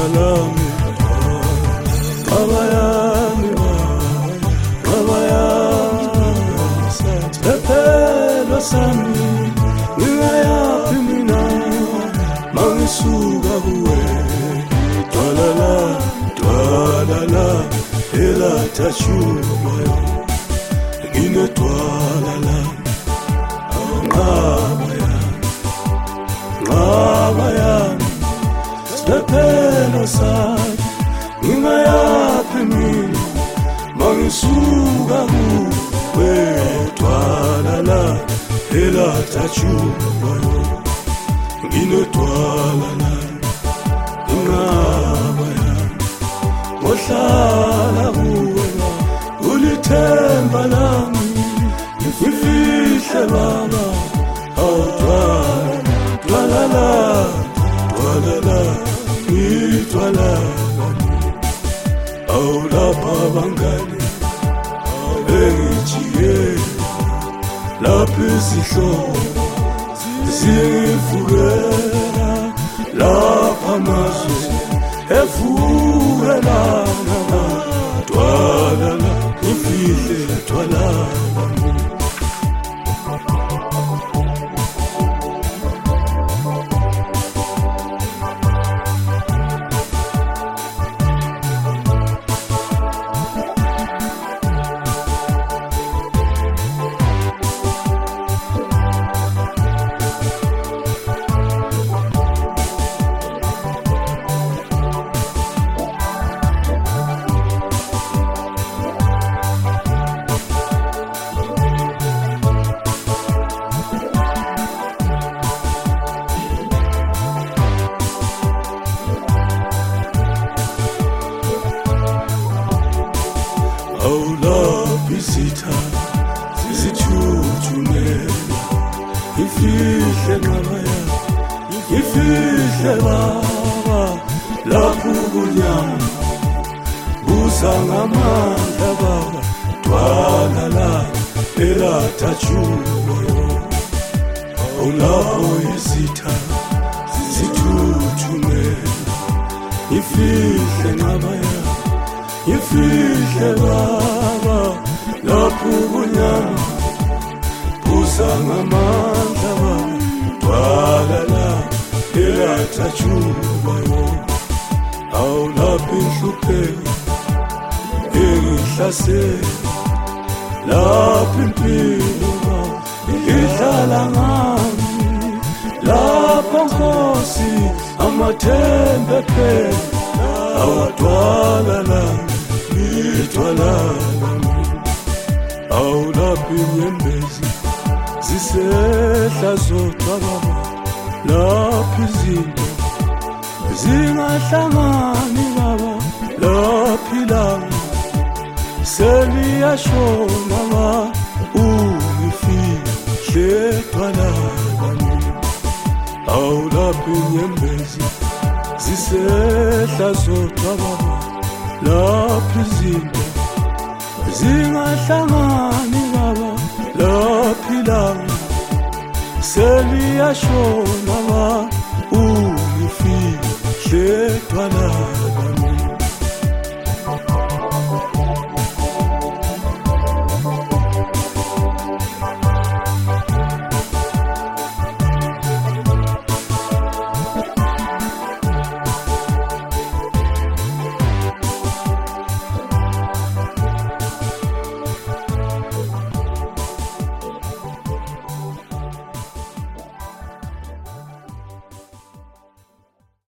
lami kabayami sephelo sami ngiyaphi mina mangisuka kuwe twalala elathashumayo nginetwala lami nqaba yami sephelo sami ngiyaphi mina mangisuka kuwe twalala elathashumayo nginetwala lami nqaba yami ngohlala kuwe ulithemba lami ngifihle baba twalala ngitwala awulapha bangane engijike lapha izihlobo zivukela lapha amazwi evukela twalala ngifihle twalala awulaphi isitha sithuthumela ngifihle nqabaya ngifihle baba lapho kunyama busa ngamandla baba twalala elathashumayo awulapho isitha sithuthumela ngifihle nqabaya ngifihle baba lapho kunyama busa ngamandla baba twalala elathashumayo awulaphi inhlupheko engihlasela lapho impilo idlala ngami lapho Nkosi amathembe phela awatwalala ngitwalala awulaphi inyembezi zisehla zodwa baba lapho izinto zingahlangani baba lapho ilanga seliyashona ma ungifihle twalala awulaphi inyembezi zisehla zodwa baba lapho izinto zingahlangani baba lapho ilanga seliyashona ma ungifihle twalala